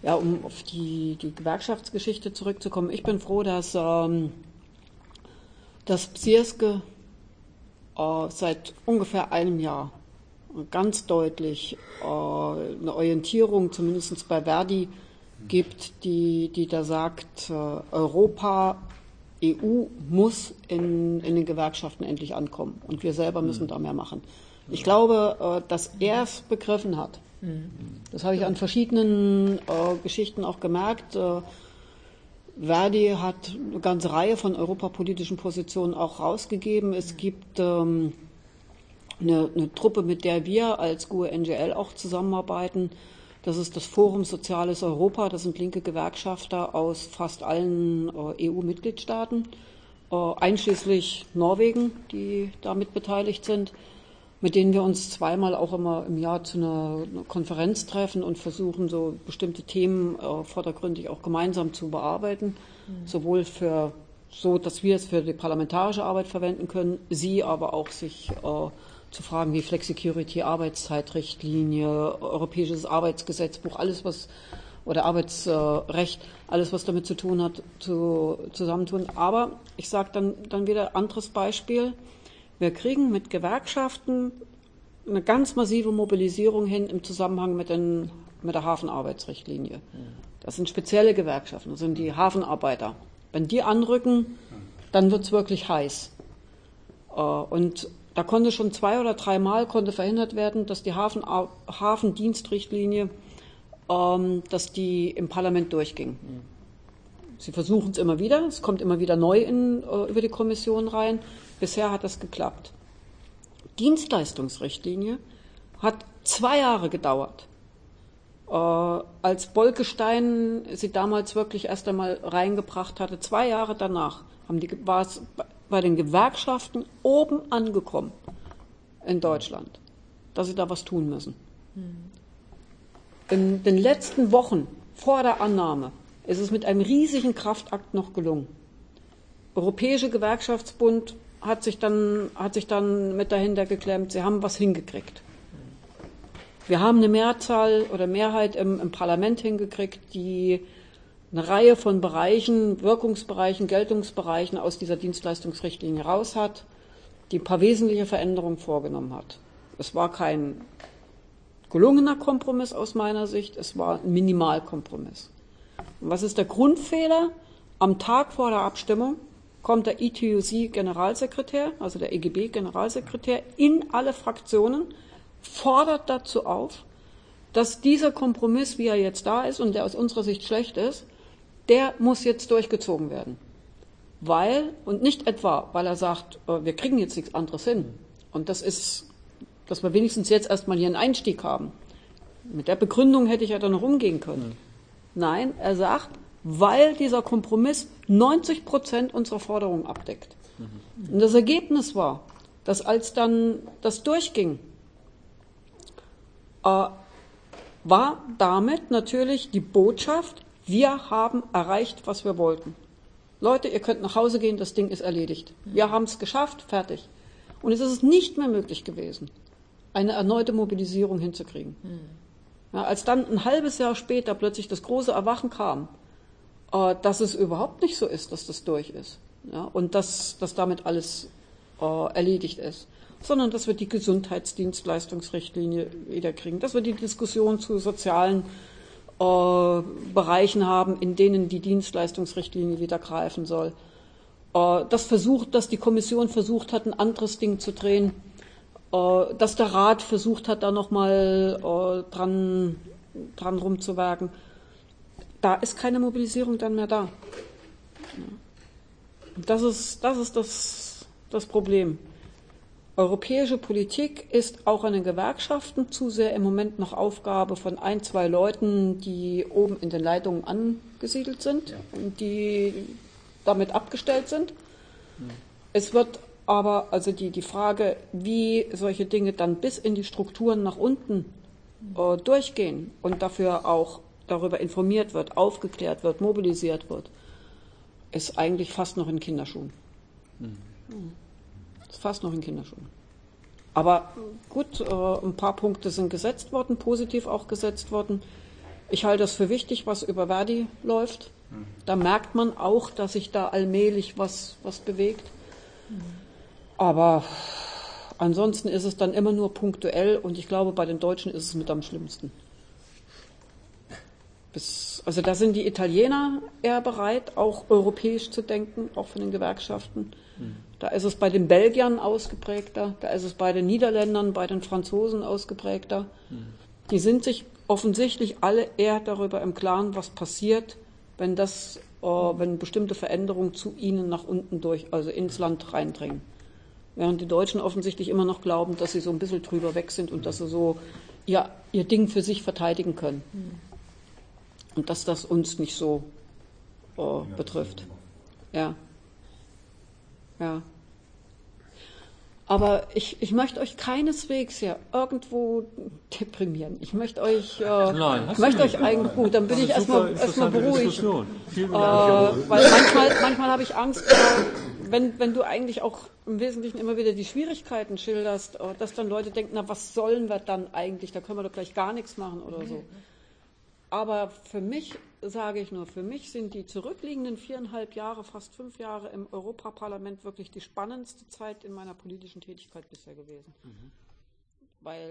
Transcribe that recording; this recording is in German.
Ja, um auf die Gewerkschaftsgeschichte zurückzukommen. Ich bin froh, dass Bsirske seit ungefähr einem Jahr ganz deutlich eine Orientierung, zumindest bei Verdi, gibt, die da sagt, Europa, EU muss in den Gewerkschaften endlich ankommen und wir selber müssen da mehr machen. Ich glaube, dass er es begriffen hat. Das habe ich an verschiedenen Geschichten auch gemerkt. Verdi hat eine ganze Reihe von europapolitischen Positionen auch rausgegeben. Es gibt eine Truppe, mit der wir als GUE-NGL auch zusammenarbeiten. Das ist das Forum Soziales Europa. Das sind linke Gewerkschafter aus fast allen EU-Mitgliedstaaten, einschließlich Norwegen, die damit beteiligt sind, mit denen wir uns zweimal auch immer im Jahr zu einer Konferenz treffen und versuchen, so bestimmte Themen vordergründig auch gemeinsam zu bearbeiten, sowohl dass wir es für die parlamentarische Arbeit verwenden können, sie aber auch sich zu Fragen wie Flexicurity, Arbeitszeitrichtlinie, europäisches Arbeitsgesetzbuch, oder Arbeitsrecht, alles was damit zu tun hat, zusammentun. Aber ich sage dann wieder anderes Beispiel. Wir kriegen mit Gewerkschaften eine ganz massive Mobilisierung hin im Zusammenhang mit der Hafenarbeitsrichtlinie. Das sind spezielle Gewerkschaften, das sind die Hafenarbeiter. Wenn die anrücken, dann wird es wirklich heiß. Und da konnte schon 2 oder 3 Mal verhindert werden, dass die Hafendienstrichtlinie, dass die im Parlament durchging. Sie versuchen es immer wieder, es kommt immer wieder neu über die Kommission rein. Bisher hat das geklappt. Dienstleistungsrichtlinie hat 2 Jahre gedauert. Als Bolkestein sie damals wirklich erst einmal reingebracht hatte, 2 Jahre danach war es bei den Gewerkschaften oben angekommen in Deutschland, dass sie da was tun müssen. In den letzten Wochen vor der Annahme ist es mit einem riesigen Kraftakt noch gelungen. Europäische Gewerkschaftsbund hat sich dann mit dahinter geklemmt, sie haben was hingekriegt. Wir haben eine Mehrheit im Parlament hingekriegt, die eine Reihe von Bereichen, Wirkungsbereichen, Geltungsbereichen aus dieser Dienstleistungsrichtlinie raus hat, die ein paar wesentliche Veränderungen vorgenommen hat. Es war kein gelungener Kompromiss aus meiner Sicht, es war ein Minimalkompromiss. Und was ist der Grundfehler? Am Tag vor der Abstimmung kommt der ETUC-Generalsekretär, also der EGB-Generalsekretär, in alle Fraktionen, fordert dazu auf, dass dieser Kompromiss, wie er jetzt da ist und der aus unserer Sicht schlecht ist, der muss jetzt durchgezogen werden. Und nicht etwa, weil er sagt, wir kriegen jetzt nichts anderes hin. Und das ist, dass wir wenigstens jetzt erstmal hier einen Einstieg haben. Mit der Begründung hätte ich ja dann noch umgehen können. Nein, er sagt, weil dieser Kompromiss 90% unserer Forderungen abdeckt. Und das Ergebnis war, dass als dann das durchging, war damit natürlich die Botschaft, wir haben erreicht, was wir wollten. Leute, ihr könnt nach Hause gehen, das Ding ist erledigt. Wir haben es geschafft, fertig. Und es ist nicht mehr möglich gewesen, eine erneute Mobilisierung hinzukriegen. Ja, als dann ein halbes Jahr später plötzlich das große Erwachen kam, dass es überhaupt nicht so ist, dass das durch ist, ja, und dass damit alles erledigt ist, sondern dass wir die Gesundheitsdienstleistungsrichtlinie wieder kriegen, dass wir die Diskussion zu sozialen Bereichen haben, in denen die Dienstleistungsrichtlinie wieder greifen soll, dass die Kommission versucht hat, ein anderes Ding zu drehen, dass der Rat versucht hat, da nochmal dran rumzuwerken. Da ist keine Mobilisierung dann mehr da. Das ist das Problem. Europäische Politik ist auch an den Gewerkschaften zu sehr im Moment noch Aufgabe von 1, 2 Leuten, die oben in den Leitungen angesiedelt sind und die damit abgestellt sind. Es wird aber, also die Frage, wie solche Dinge dann bis in die Strukturen nach unten durchgehen und dafür auch darüber informiert wird, aufgeklärt wird, mobilisiert wird, ist eigentlich fast noch in Kinderschuhen. Ist fast noch in Kinderschuhen. Aber gut, ein paar Punkte sind gesetzt worden, positiv auch gesetzt worden. Ich halte das für wichtig, was über Verdi läuft. Da merkt man auch, dass sich da allmählich was bewegt. Aber ansonsten ist es dann immer nur punktuell und ich glaube, bei den Deutschen ist es mit am schlimmsten. Also da sind die Italiener eher bereit, auch europäisch zu denken, auch von den Gewerkschaften. Da ist es bei den Belgiern ausgeprägter, da ist es bei den Niederländern, bei den Franzosen ausgeprägter. Die sind sich offensichtlich alle eher darüber im Klaren, was passiert, wenn bestimmte Veränderungen zu ihnen nach unten also ins Land reindringen. Während die Deutschen offensichtlich immer noch glauben, dass sie so ein bisschen drüber weg sind und dass sie so ihr Ding für sich verteidigen können. Und dass das uns nicht so betrifft. Ja. Ja. Aber ich möchte euch keineswegs ja irgendwo deprimieren. Ich möchte euch, eigentlich gut, dann bin ich erstmal beruhigt. Weil manchmal habe ich Angst, wenn du eigentlich auch im Wesentlichen immer wieder die Schwierigkeiten schilderst, dass dann Leute denken, na, was sollen wir dann eigentlich? Da können wir doch gleich gar nichts machen oder so. Aber für mich, sage ich nur, für mich sind die zurückliegenden 4,5 Jahre, fast 5 Jahre im Europaparlament wirklich die spannendste Zeit in meiner politischen Tätigkeit bisher gewesen. Weil